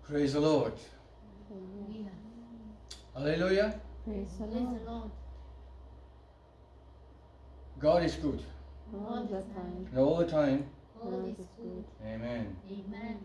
Praise the Lord. Hallelujah. Hallelujah. Praise the Lord. God is good. All the time. And all the time. God is good. Amen. Amen.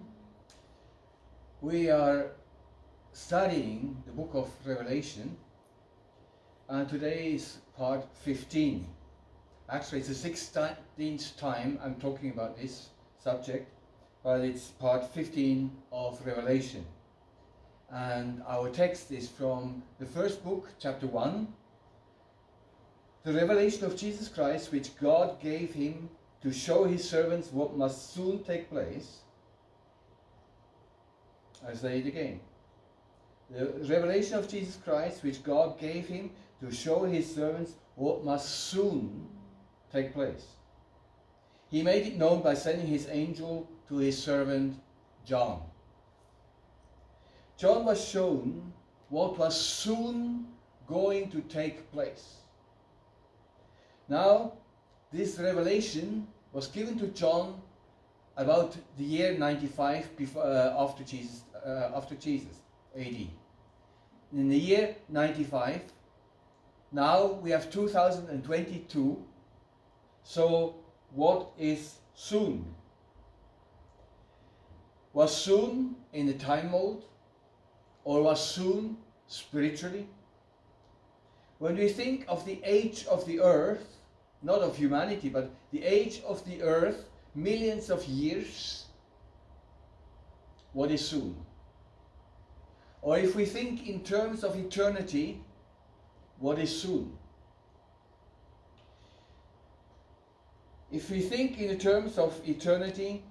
We are studying the book of Revelation. And today is part 15. Actually, it's the 16th time I'm talking about this subject. But it's part 15 of Revelation. And our text is from the first book, chapter 1. The revelation of Jesus Christ, which God gave him to show his servants what must soon take place. I say it again. The revelation of Jesus Christ, which God gave him to show his servants what must soon take place. He made it known by sending his angel to his servant John. John was shown what was soon going to take place. Now, this revelation was given to John about the year 95 after Jesus AD. In the year 95, now we have 2022. So, what is soon? Was soon in the time mode, or was soon spiritually? When we think of the age of the earth, not of humanity, but the age of the earth, millions of years, what is soon? Or if we think in terms of eternity, what is soon? If we think in the terms of eternity,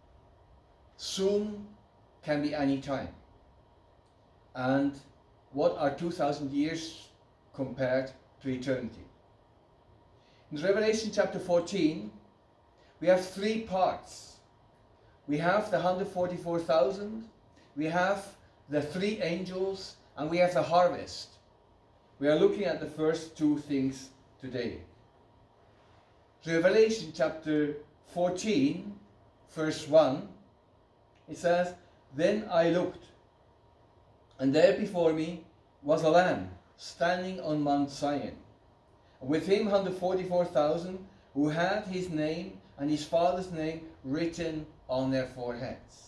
soon can be any time. And what are 2,000 years compared to eternity? In Revelation chapter 14, we have three parts. We have the 144,000, we have the three angels, and we have the harvest. We are looking at the first two things today. Revelation chapter 14, verse 1, it says, "Then I looked, and there before me was a lamb standing on Mount Zion. With him 144,000 who had his name and his father's name written on their foreheads."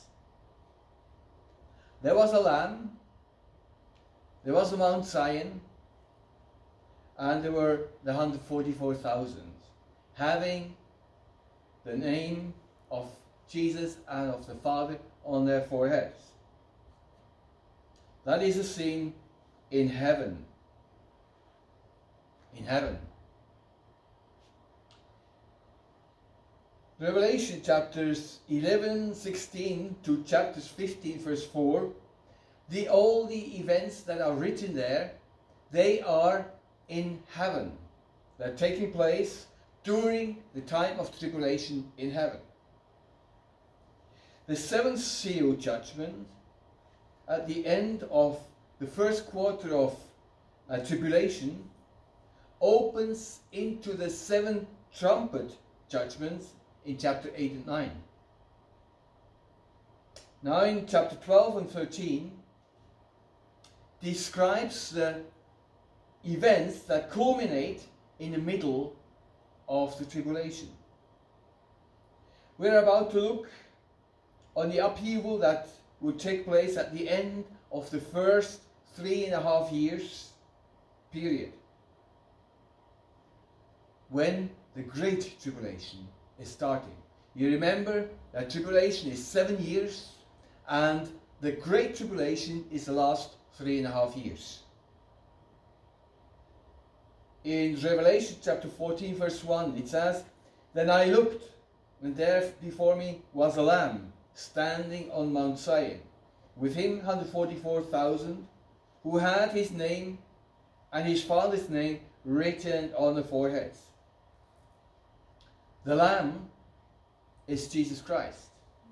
There was a lamb, there was a Mount Zion, and there were the 144,000 having the name of Jesus and of the Father on their foreheads. That is a scene in heaven. In heaven. Revelation chapters 11, 16 to chapters 15, verse 4, all the events that are written there, they are in heaven. They're taking place during the time of tribulation in heaven. The seventh seal judgment at the end of the first quarter of tribulation opens into the seven trumpet judgments in chapter 8 and 9. Now in chapter 12 and 13 describes the events that culminate in the middle of the tribulation. We're about to look on the upheaval that would take place at the end of the first 3.5 years period, when the Great Tribulation is starting. You remember that tribulation is 7 years, and the Great Tribulation is the last 3.5 years. In Revelation chapter 14 verse 1 it says, "Then I looked, and there before me was a lamb standing on Mount Zion, with him 144,000 who had his name and his father's name written on the foreheads." The lamb is Jesus Christ.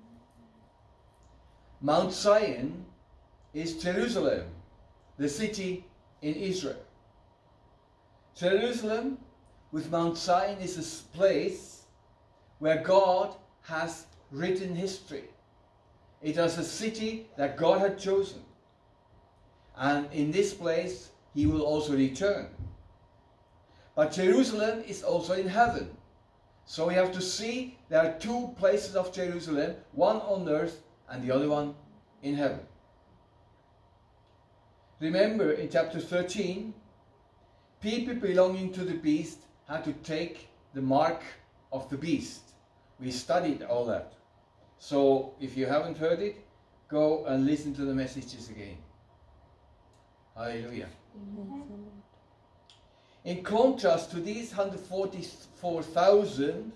Mount Zion is Jerusalem, the city in Israel. Jerusalem with Mount Zion is a place where God has written history. It was a city that God had chosen. And in this place he will also return. But Jerusalem is also in heaven. So we have to see there are two places of Jerusalem, one on earth and the other one in heaven. Remember in chapter 13, people belonging to the beast had to take the mark of the beast. We studied all that. So if you haven't heard it, go and listen to the messages again. Hallelujah. Amen. In contrast to these 144,000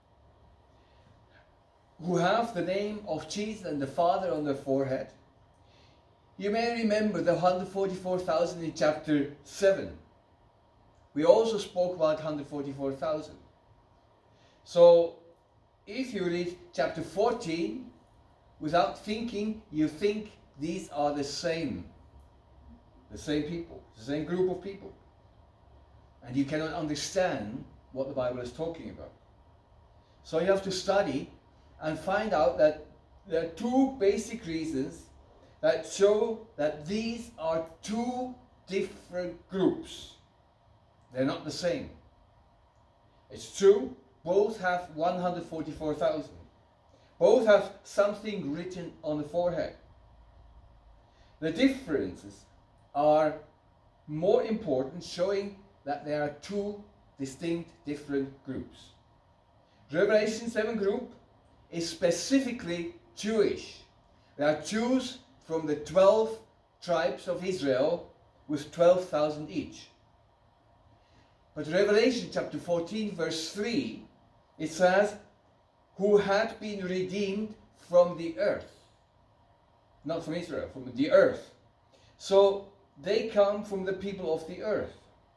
who have the name of Jesus and the Father on their forehead, you may remember the 144,000 in chapter 7. We also spoke about 144,000. So, if you read chapter 14, without thinking, you think these are the same people, the same group of people. And you cannot understand what the Bible is talking about. So you have to study and find out that there are two basic reasons that show that these are two different groups. They're not the same. It's true, both have 144,000. Both have something written on the forehead. The differences are more important, showing that there are two distinct different groups. Revelation 7 group is specifically Jewish. They are Jews from the 12 tribes of Israel with 12,000 each. But Revelation chapter 14 verse 3, it says, who had been redeemed from the earth. Not from Israel, from the earth. So they come from the people of the earth.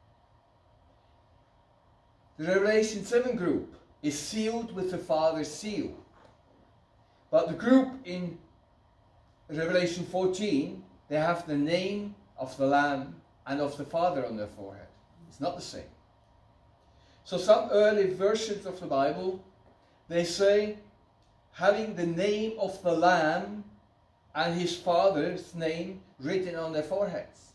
The Revelation 7 group is sealed with the Father's seal. But the group in Revelation 14, they have the name of the Lamb and of the Father on their forehead. It's not the same. So some early versions of the Bible, they say, having the name of the Lamb and his Father's name written on their foreheads.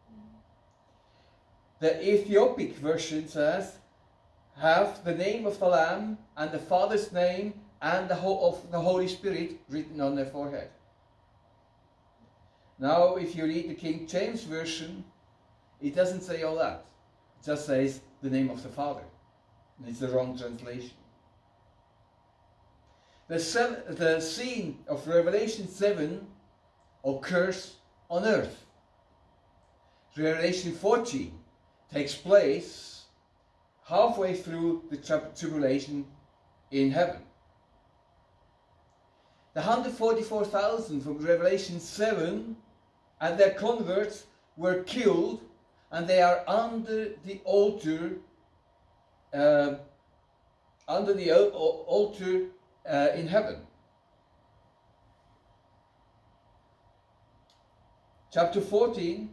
The Ethiopic version says, have the name of the Lamb and the Father's name and the Holy Spirit written on their forehead. Now, if you read the King James Version, it doesn't say all that. It just says the name of the Father. And it's the wrong translation. The scene of Revelation 7 occurs on earth. Revelation 14 takes place halfway through the tribulation in heaven. The 144,000 from Revelation 7 and their converts were killed, and they are under the altar in heaven. Chapter 14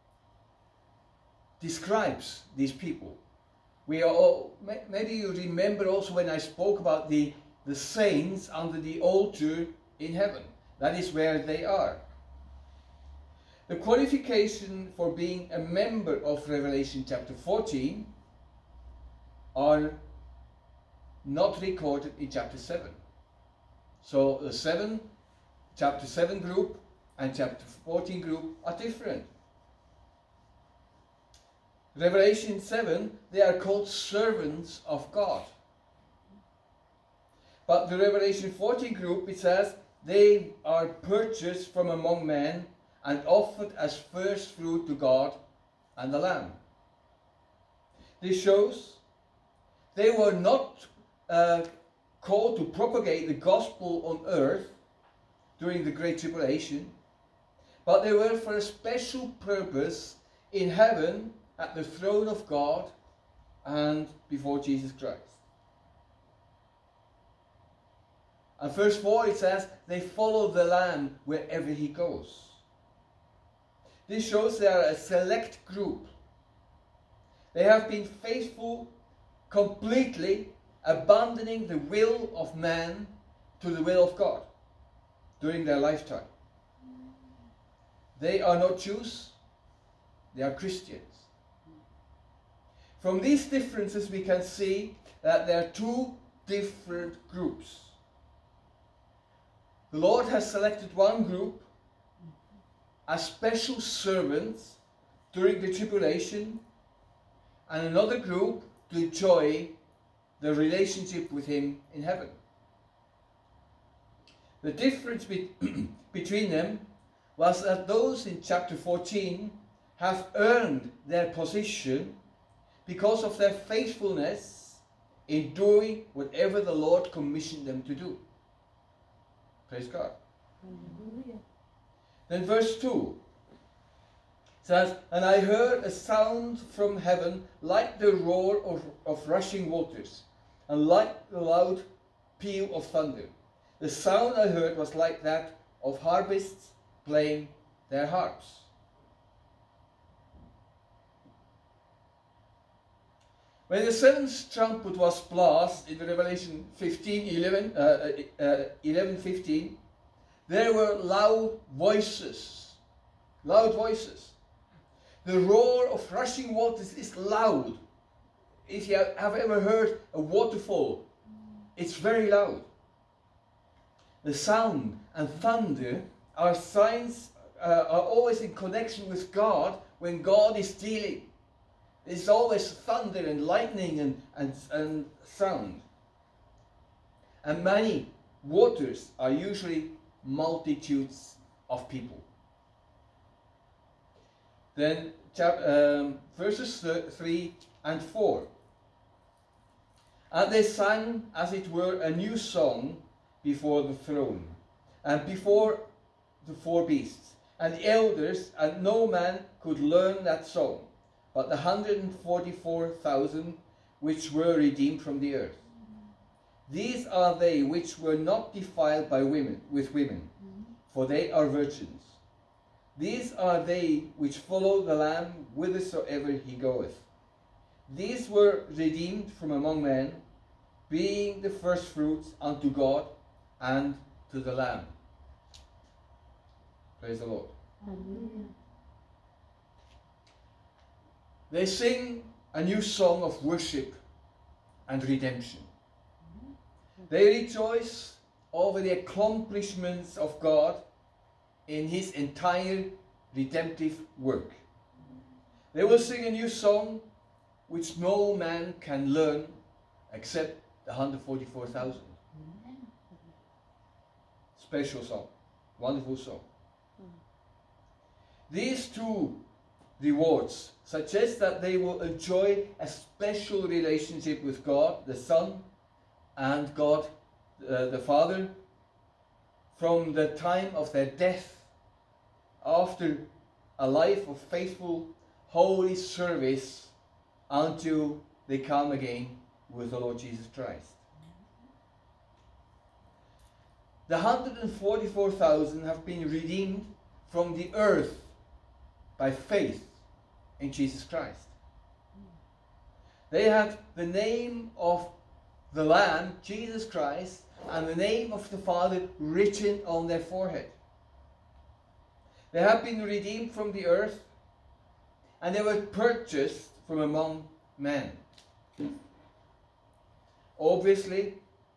describes these people. Maybe you remember also when I spoke about the saints under the altar in heaven. That is where they are. The qualification for being a member of Revelation chapter 14 are not recorded in chapter 7. So the chapter 7 group and chapter 14 group are different. Revelation 7, they are called servants of God. But the Revelation 14 group, it says, they are purchased from among men and offered as first fruit to God and the Lamb. This shows they were not called to propagate the gospel on earth during the Great Tribulation, but they were for a special purpose in heaven at the throne of God and before Jesus Christ. And verse 4 it says, they follow the Lamb wherever he goes. This shows they are a select group. They have been faithful completely, abandoning the will of man to the will of God. during their lifetime. They are not Jews, they are Christians. From these differences we can see that there are two different groups. The Lord has selected one group as special servants during the tribulation, and another group to enjoy the relationship with Him in heaven. The difference between them was that those in chapter 14 have earned their position because of their faithfulness in doing whatever the Lord commissioned them to do. Praise God. Hallelujah. Then verse 2 says, "And I heard a sound from heaven like the roar of rushing waters, and like the loud peal of thunder. The sound I heard was like that of harpists playing their harps." When the seventh trumpet was blasted in Revelation 11:15, there were loud voices. Loud voices. The roar of rushing waters is loud. If you have ever heard a waterfall, it's very loud. The sound and thunder are signs, are always in connection with God when God is dealing. There's always thunder and lightning and sound. And many waters are usually multitudes of people. Then verses 3 and 4. "And they sang as it were a new song before the throne, and before the four beasts, and the elders, and no man could learn that song, but the 144,000 which were redeemed from the earth. These are they which were not defiled with women, for they are virgins. These are they which follow the Lamb whithersoever he goeth. These were redeemed from among men, being the firstfruits unto God and to the Lamb." Praise the Lord. Hallelujah. They sing a new song of worship and redemption. They rejoice over the accomplishments of God in His entire redemptive work. They will sing a new song which no man can learn except the 144,000. Special song, wonderful song. These two rewards suggest that they will enjoy a special relationship with God, the Son, and God, the Father, from the time of their death, after a life of faithful, holy service, until they come again with the Lord Jesus Christ. The 144,000 have been redeemed from the earth by faith in Jesus Christ. They had the name of the Lamb, Jesus Christ, and the name of the Father written on their forehead. They have been redeemed from the earth, and they were purchased from among men. Obviously,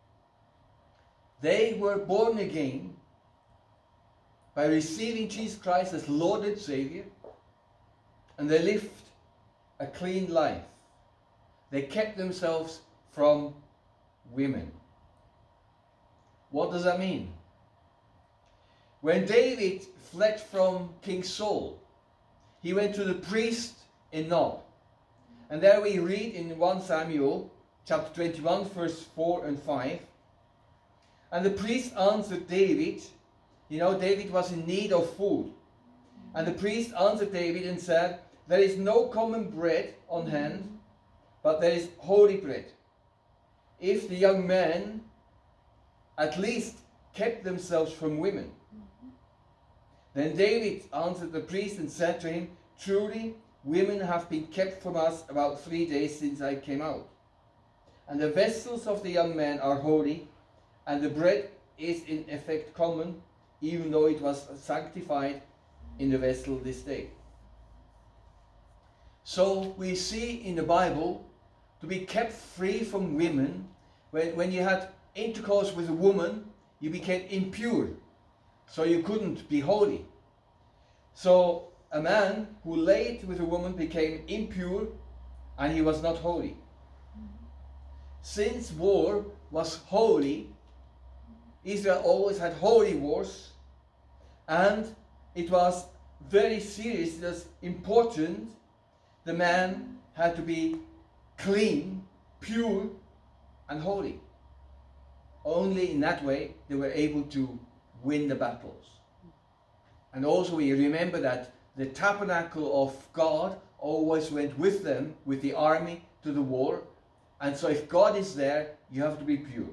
they were born again by receiving Jesus Christ as Lord and Savior, and they lived a clean life. They kept themselves from women. What does that mean? When David fled from King Saul, he went to the priest in Nob. And there we read in 1 Samuel chapter 21 verse 4 and 5. "And the priest answered David," David was in need of food. "And the priest answered David and said, There is no common bread on hand, but there is holy bread. If the young men at least kept themselves from women." Then David answered the priest and said to him, "Truly, women have been kept from us about 3 days since I came out. And the vessels of the young men are holy, and the bread is in effect common, even though it was sanctified in the vessel this day. So we see in the Bible, to be kept free from women, when you had intercourse with a woman, you became impure. So you couldn't be holy. So a man who laid with a woman became impure and he was not holy. Since war was holy, Israel always had holy wars, and it was very serious, it was important. The man had to be clean, pure, and holy. Only in that way they were able to win the battles. And also we remember that the tabernacle of God always went with them, with the army, to the war. And so if God is there, you have to be pure.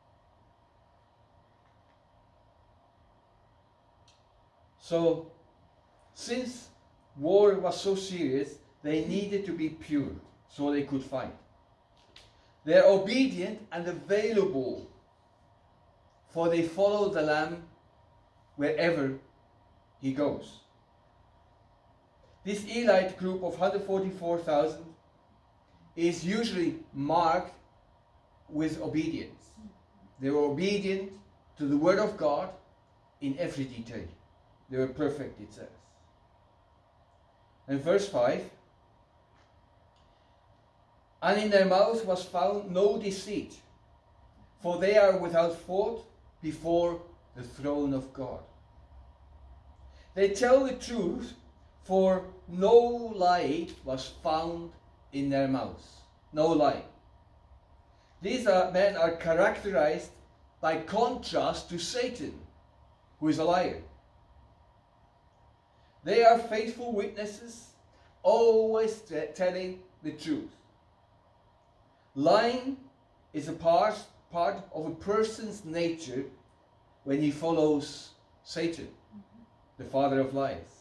So, since war was so serious, they needed to be pure so they could fight. They're obedient and available, for they follow the Lamb wherever he goes. This elite group of 144,000 is usually marked with obedience. They were obedient to the word of God in every detail. They were perfect, it says. And verse 5, and in their mouth was found no deceit, for they are without fault before the throne of God. They tell the truth, for no lie was found in their mouths. No lie. These men are characterized by contrast to Satan, who is a liar. They are faithful witnesses, always telling the truth. Lying is a part of a person's nature when he follows Satan, the father of lies.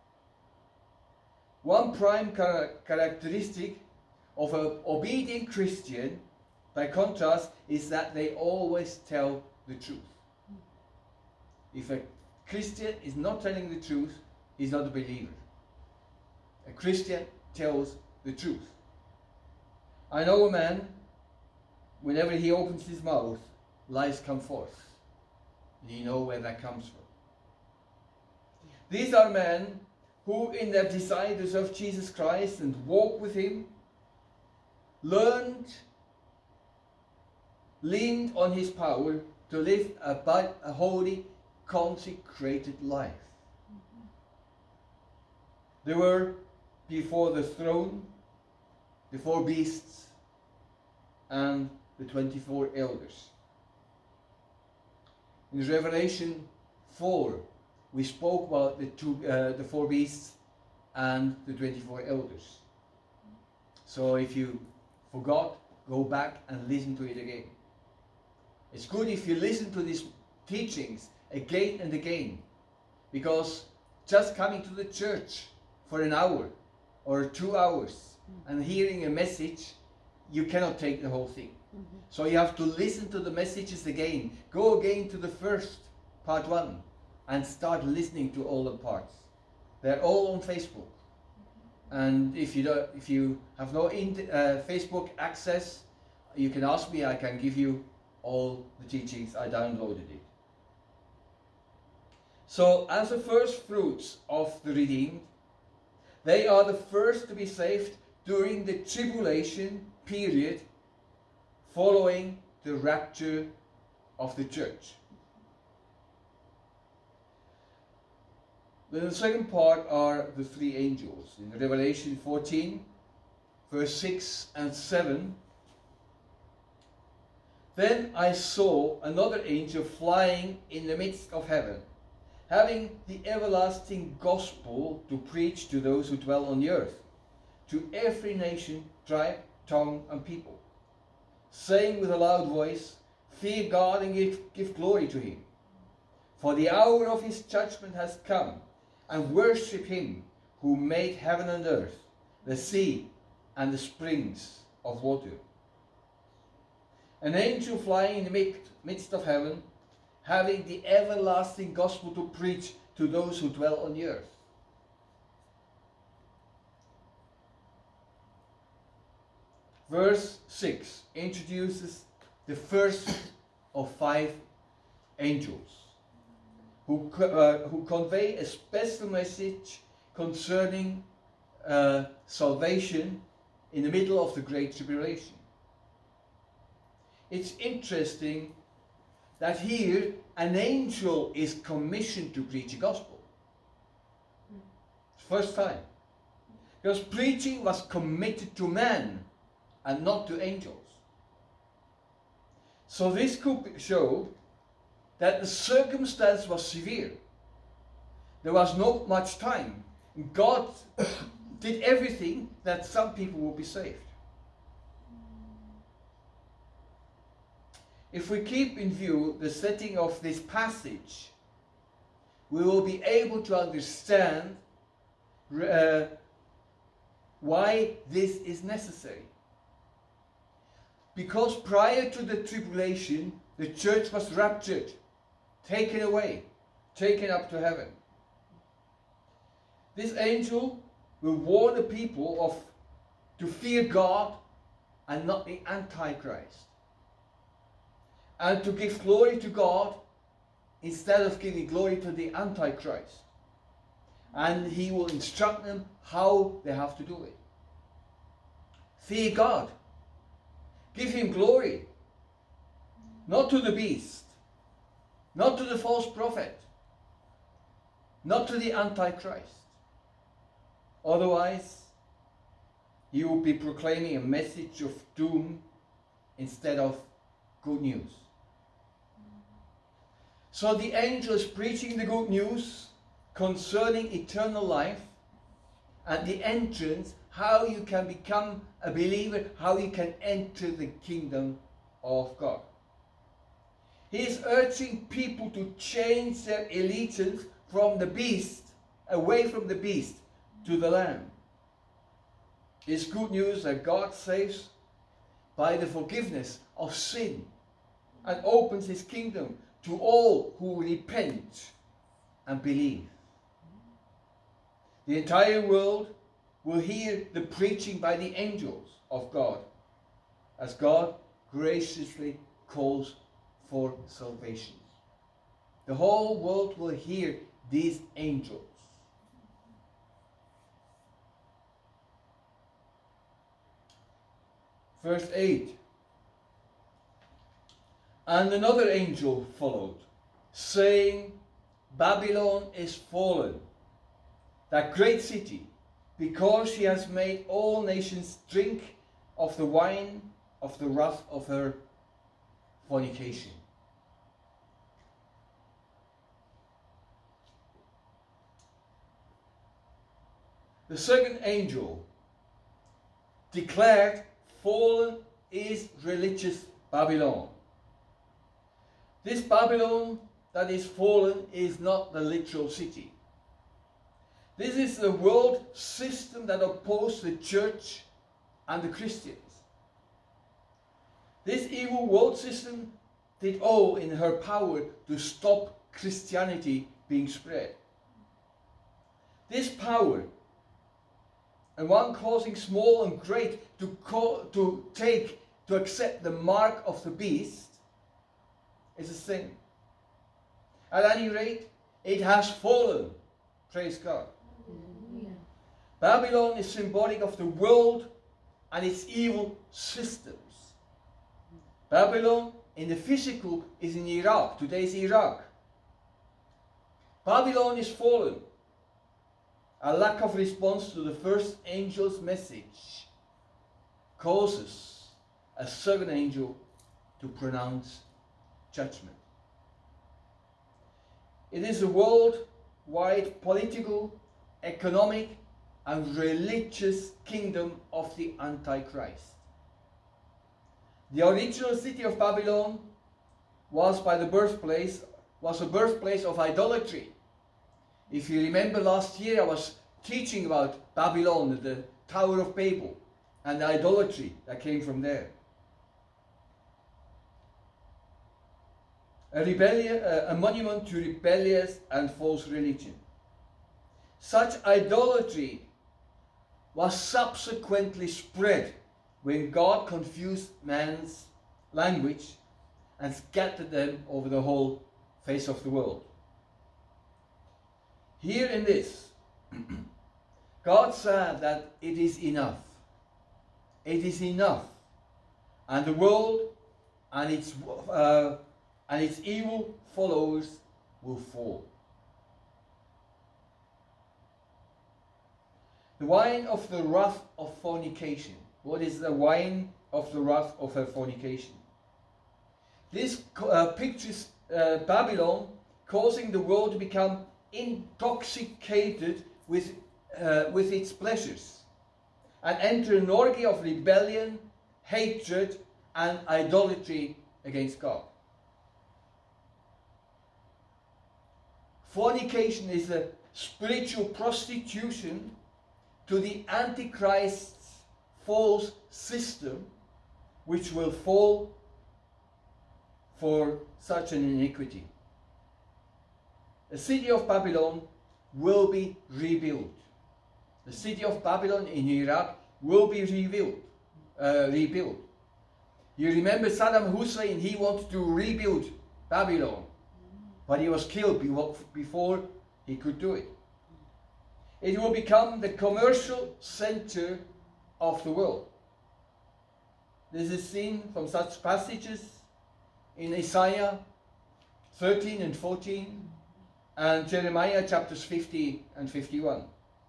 One prime characteristic of an obedient Christian, by contrast, is that they always tell the truth. If a Christian is not telling the truth, he's not a believer. A Christian tells the truth. I know a man, whenever he opens his mouth, lies come forth. And you know where that comes from. These are men who, in their desire to serve Jesus Christ and walk with him, leaned on his power to live a holy, consecrated life. They were before the throne, the 4 beasts, and the 24 elders. In Revelation 4, we spoke about the 4 beasts and the 24 elders. So if you forgot, go back and listen to it again. It's good if you listen to these teachings again and again, because just coming to the church for an hour or 2 hours and hearing a message, you cannot take the whole thing. So you have to listen to the messages again. Go again to the first, part 1, and start listening to all the parts. They're all on Facebook. And if you have no Facebook access, you can ask me. I can give you all the teachings. I downloaded it. So, as the first fruits of the redeemed, they are the first to be saved during the tribulation period following the rapture of the church. Then the second part are the 3 angels. In Revelation 14, verse 6 and 7, then I saw another angel flying in the midst of heaven, having the everlasting gospel to preach to those who dwell on the earth, to every nation, tribe, tongue, and people, saying with a loud voice, fear God and give glory to him, for the hour of his judgment has come, and worship him who made heaven and earth, the sea, and the springs of water. An angel flying in the midst of heaven, having the everlasting gospel to preach to those who dwell on the earth. Verse 6 introduces the first of 5 angels who convey a special message concerning salvation in the middle of the Great Tribulation. It's interesting that here an angel is commissioned to preach the gospel. First time. Because preaching was committed to man and not to angels. So this could show that the circumstance was severe. There was not much time. God did everything that some people would be saved. If we keep in view the setting of this passage, we will be able to understand why this is necessary. Because prior to the tribulation, the church was raptured, taken away, taken up to heaven. This angel will warn the people to fear God and not the Antichrist, and to give glory to God instead of giving glory to the Antichrist. And he will instruct them how they have to do it. Fear God. Give him glory. Not to the beast. Not to the false prophet. Not to the Antichrist. Otherwise, you will be proclaiming a message of doom instead of good news. So the angel is preaching the good news concerning eternal life and the entrance, how you can become a believer, how you can enter the kingdom of God. He is urging people to change their allegiance from the beast, away from the beast, to the Lamb. It's good news that God saves by the forgiveness of sin and opens his kingdom to all who repent and believe. The entire world will hear the preaching by the angels of God as God graciously calls for salvation. The whole world will hear these angels. Verse 8. And another angel followed, saying, Babylon is fallen, that great city, because she has made all nations drink of the wine of the wrath of her fornication. The second angel declared, fallen is religious Babylon. This Babylon that is fallen is not the literal city. This is the world system that opposed the church and the Christians. This evil world system did all in her power to stop Christianity being spread. This power, and one causing small and great to accept the mark of the beast, is a sin. At any rate, it has fallen. Praise God. Hallelujah. Babylon is symbolic of the world and its evil systems. Babylon in the physical is in Iraq. Today's Iraq. Babylon is fallen. A lack of response to the first angel's message causes a second angel to pronounce judgment. It is a worldwide political, economic, and religious kingdom of the Antichrist. The original city of Babylon was a birthplace of idolatry. If you remember last year, I was teaching about Babylon, the Tower of Babel, and the idolatry that came from there. a monument to rebellious and false religion. Such idolatry was subsequently spread when God confused man's language and scattered them over the whole face of the world. Here in this, God said that it is enough. It is enough. And the world and its evil followers will fall. The wine of the wrath of fornication. What is the wine of the wrath of fornication? This pictures Babylon causing the world to become intoxicated with its pleasures and enter an orgy of rebellion, hatred, and idolatry against God. Fornication is a spiritual prostitution to the Antichrist's false system, which will fall for such an iniquity. The city of Babylon will be rebuilt. The city of Babylon in Iraq will be rebuilt. You remember Saddam Hussein, he wanted to rebuild Babylon, but he was killed before he could do it. It will become the commercial center of the world. This is seen from such passages in Isaiah 13 and 14 and Jeremiah chapters 50 and 51.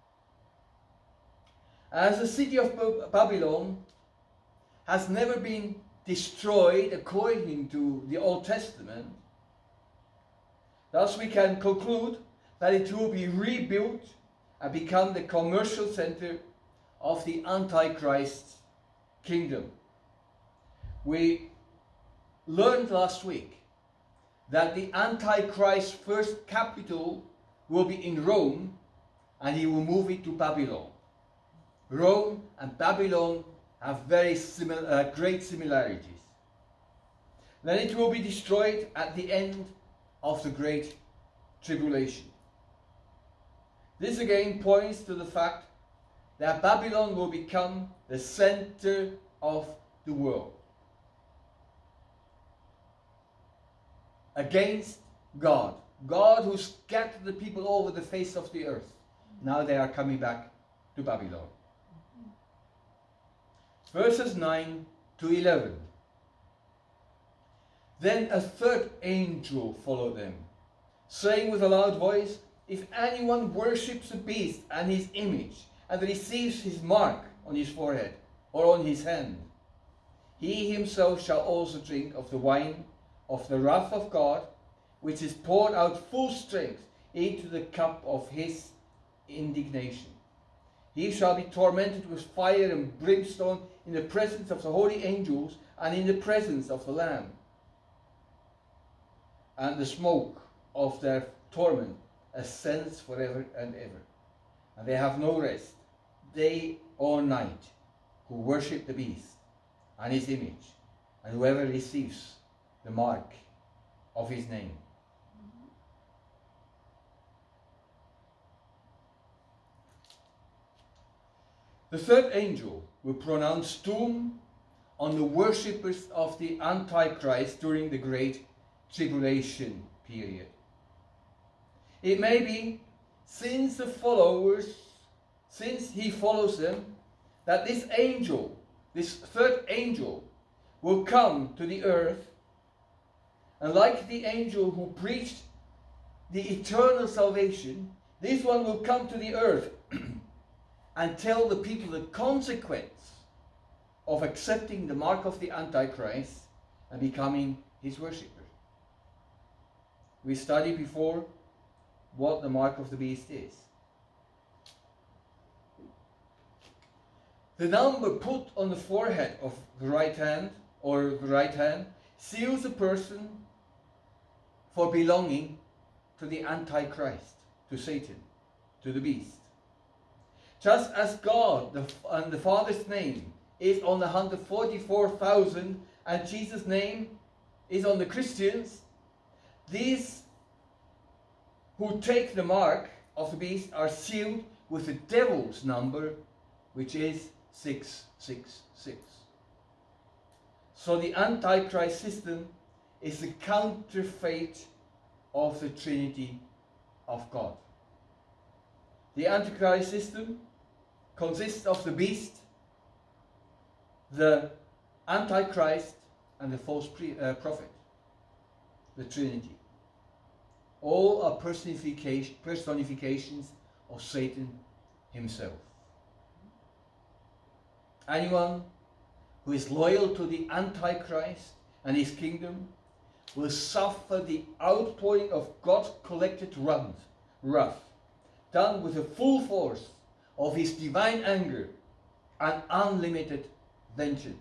As the city of Babylon has never been destroyed according to the Old Testament, thus we can conclude that it will be rebuilt and become the commercial center of the Antichrist kingdom. We learned last week that the Antichrist's first capital will be in Rome, and he will move it to Babylon. Rome and Babylon have very great similarities. Then it will be destroyed at the end of the Great Tribulation. This again points to the fact that Babylon will become the center of the world. Against God. God who scattered the people over the face of the earth. Now they are coming back to Babylon. Verses 9 to 11. Then a third angel followed them, saying with a loud voice, "If anyone worships the beast and his image, and receives his mark on his forehead or on his hand, he himself shall also drink of the wine of the wrath of God, which is poured out full strength into the cup of his indignation. He shall be tormented with fire and brimstone in the presence of the holy angels and in the presence of the Lamb. And the smoke of their torment ascends forever and ever. And they have no rest, day or night, who worship the beast and his image, and whoever receives the mark of his name." The third angel will pronounce doom on the worshippers of the Antichrist during the Great Tribulation period. It may be, since he follows them, that this third angel, will come to the earth, and like the angel who preached the eternal salvation, this one will come to the earth and tell the people the consequence of accepting the mark of the Antichrist and becoming his worshippers. We studied before what the mark of the beast is. The number put on the forehead of the right hand seals a person for belonging to the Antichrist, to Satan, to the beast. Just as God and the Father's name is on the 144,000 and Jesus' name is on the Christians, these who take the mark of the beast are sealed with the devil's number, which is 666. So the Antichrist system is the counterfeit of the Trinity of God. The Antichrist system consists of the beast, the Antichrist, and the false prophet, the Trinity. All are personifications of Satan himself. Anyone who is loyal to the Antichrist and his kingdom will suffer the outpouring of God's collected wrath, done with the full force of his divine anger and unlimited vengeance.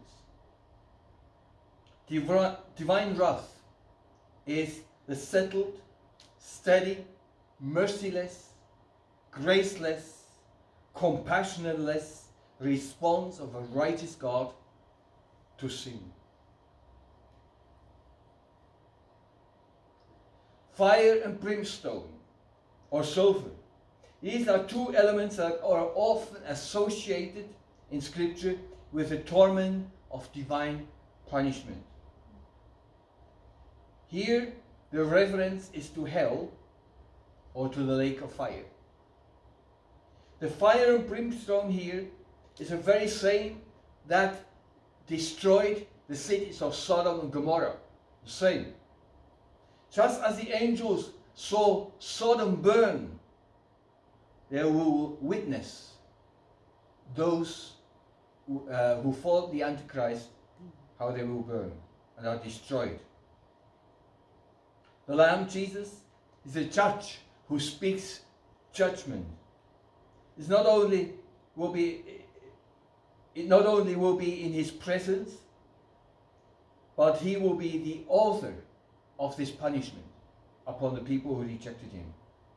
Divine wrath is the settled, steady, merciless, graceless, compassionateless response of a righteous God to sin. Fire and brimstone, or sulfur. These are two elements that are often associated in Scripture with the torment of divine punishment. Here, the reference is to hell or to the lake of fire. The fire and brimstone here is the very same that destroyed the cities of Sodom and Gomorrah. The same. Just as the angels saw Sodom burn, they will witness those who fought the Antichrist, how they will burn and are destroyed. The Lamb, Jesus, is a judge who speaks judgment. It not only will be in his presence, but he will be the author of this punishment upon the people who rejected him.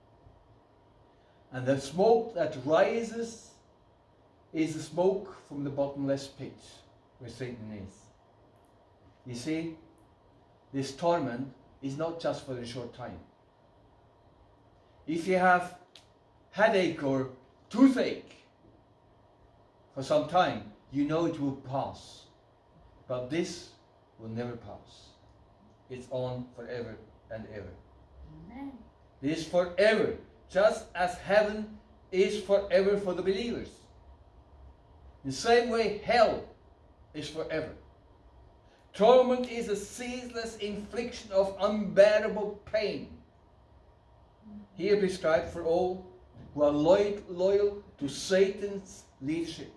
And the smoke that rises is the smoke from the bottomless pit where Satan is. You see, this torment is not just for a short time. If you have headache or toothache for some time, you know it will pass. But this will never pass. It's on forever and ever. Amen. This is forever, just as heaven is forever for the believers. In the same way, hell is forever. Torment is a ceaseless infliction of unbearable pain. Here prescribed for all who are loyal to Satan's leadership.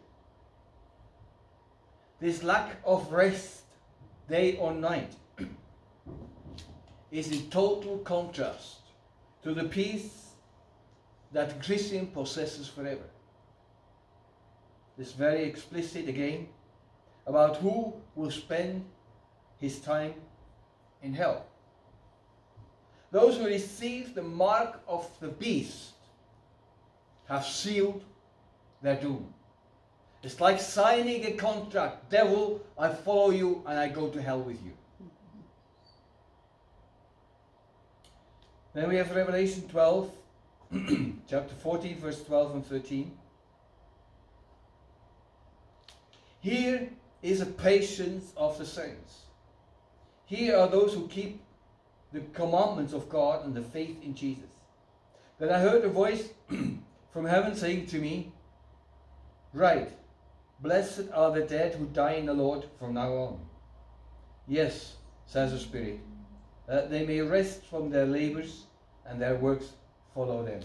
This lack of rest, day or night, is in total contrast to the peace that the Christian possesses forever. This is very explicit again about who will spend his time in hell. Those who receive the mark of the beast have sealed their doom. It's like signing a contract. Devil, I follow you and I go to hell with you. Then we have Revelation 12, chapter 14, verse 12 and 13. Here is a patience of the saints. Here are those who keep the commandments of God and the faith in Jesus. Then I heard a voice from heaven saying to me, "Write, blessed are the dead who die in the Lord from now on. Yes, says the Spirit, that they may rest from their labors and their works follow them."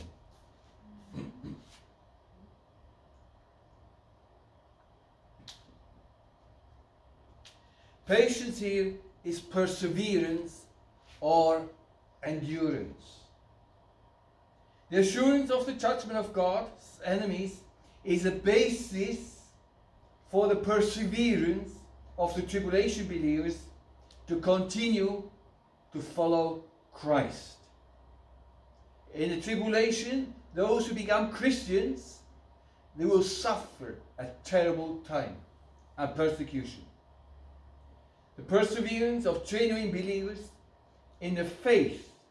Patience here is perseverance or endurance. The assurance of the judgment of God's enemies is a basis for the perseverance of the tribulation believers to continue to follow Christ. In the tribulation, those who become Christians, they will suffer a terrible time and persecution. The perseverance of genuine believers in the faith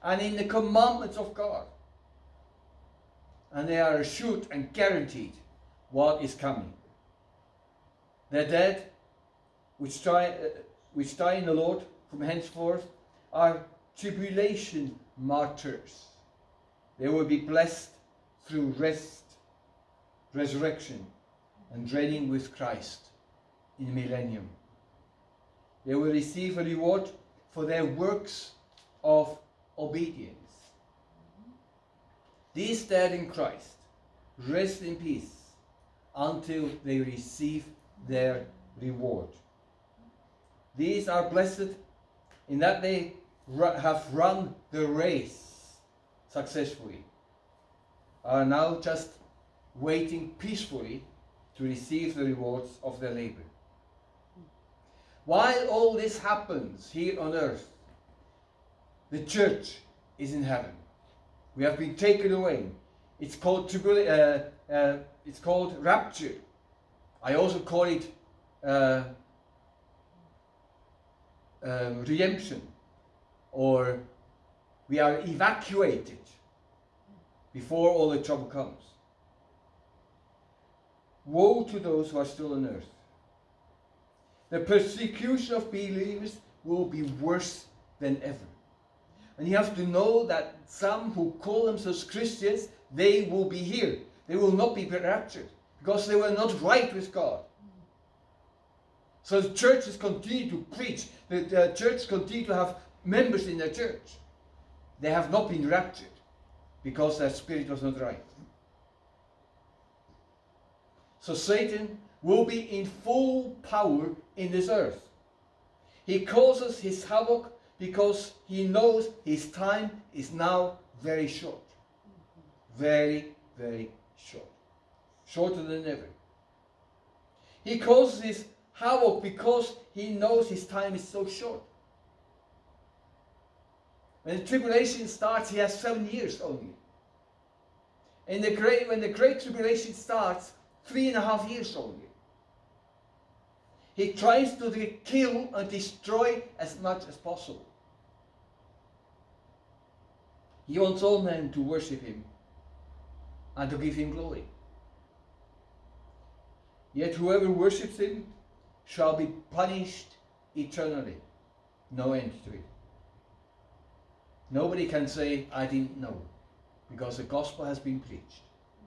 and in the commandments of God. And they are assured and guaranteed what is coming. The dead, which die in the Lord from henceforth, are tribulation martyrs. They will be blessed through rest, resurrection, and reigning with Christ in the millennium. They will receive a reward for their works of obedience. These dead in Christ rest in peace until they receive their reward. These are blessed in that they have run the race successfully, are now just waiting peacefully to receive the rewards of their labor. While all this happens here on earth, the church is in heaven. We have been taken away. It's called rapture. I also call it redemption, or we are evacuated before all the trouble comes. Woe to those who are still on earth. The persecution of believers will be worse than ever. And you have to know that some who call themselves Christians, they will be here. They will not be raptured because they were not right with God. So the churches continue to preach. The church continue to have members in their church. They have not been raptured because their spirit was not right. So Satan will be in full power in this earth. He causes his havoc because he knows his time is now very short. Very, very short. Shorter than ever. He causes his havoc because he knows his time is so short. When the tribulation starts, he has 7 years only. When the Great Tribulation starts, 3.5 years only. He tries to kill and destroy as much as possible. He wants all men to worship him and to give him glory. Yet whoever worships him shall be punished eternally. No end to it. Nobody can say, I didn't know, because the gospel has been preached.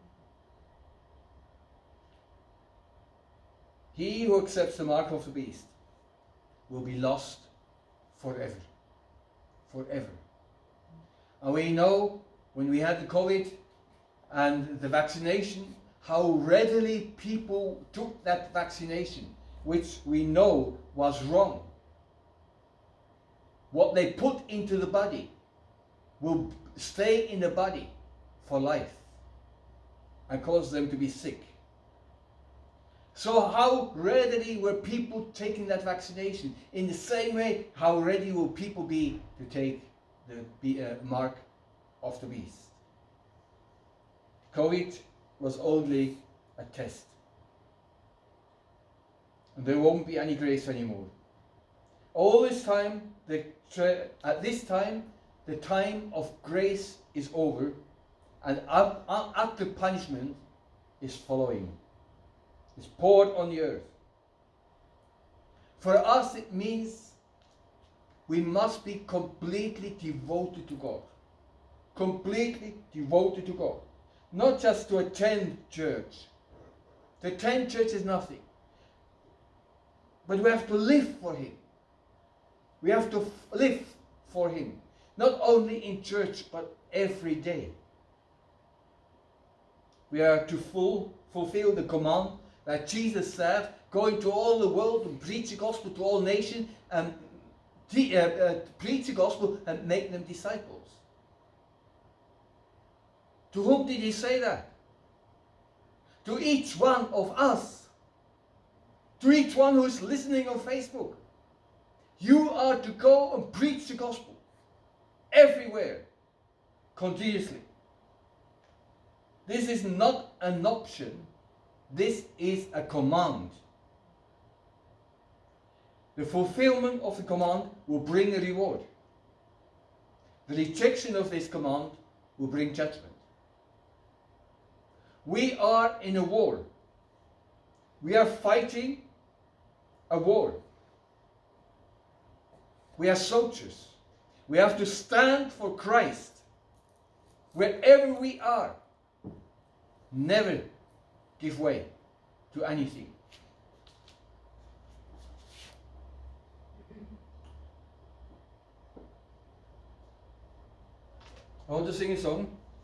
He who accepts the mark of the beast will be lost forever. Forever. And we know when we had the COVID and the vaccination, how readily people took that vaccination, which we know was wrong. What they put into the body will stay in the body for life and cause them to be sick. So how readily were people taking that vaccination? In the same way, how ready will people be to take the mark of the beast? COVID was only a test. And there won't be any grace anymore. All this time, at this time, the time of grace is over, and utter punishment is following. It's poured on the earth. For us, it means we must be completely devoted to God. Completely devoted to God. Not just to attend church. To attend church is nothing. But we have to live for Him. We have to live for Him. Not only in church, but every day. We are to fulfill the command that Jesus said, go into all the world and preach the gospel to all nations, and preach the gospel and make them disciples. To whom did He say that? To each one of us. To each one who is listening on Facebook. You are to go and preach the gospel. Everywhere. Continuously. This is not an option. This is a command. The fulfillment of the command will bring a reward. The rejection of this command will bring judgment. We are in a war. We are fighting a war. We are soldiers. We have to stand for Christ wherever we are. Never give way to anything. I want to sing a song.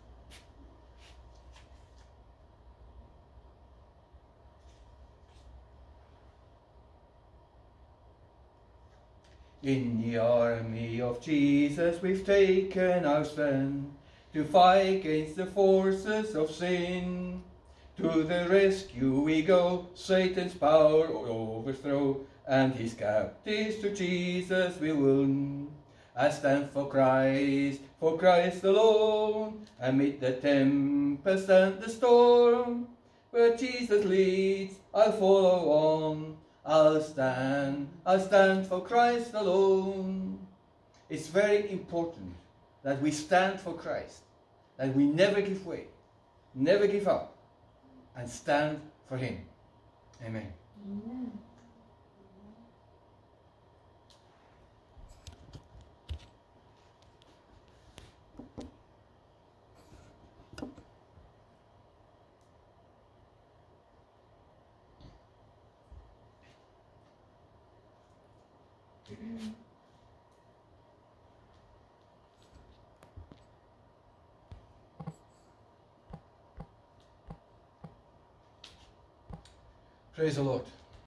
In the army of Jesus we've taken our stand to fight against the forces of sin. To the rescue we go, Satan's power overthrow, and his captives to Jesus we win. I stand for Christ alone, amid the tempest and the storm. Where Jesus leads, I'll follow on. I'll stand for Christ alone. It's very important that we stand for Christ, that we never give way, never give up, and stand for Him. Amen. Amen. Praise the Lord.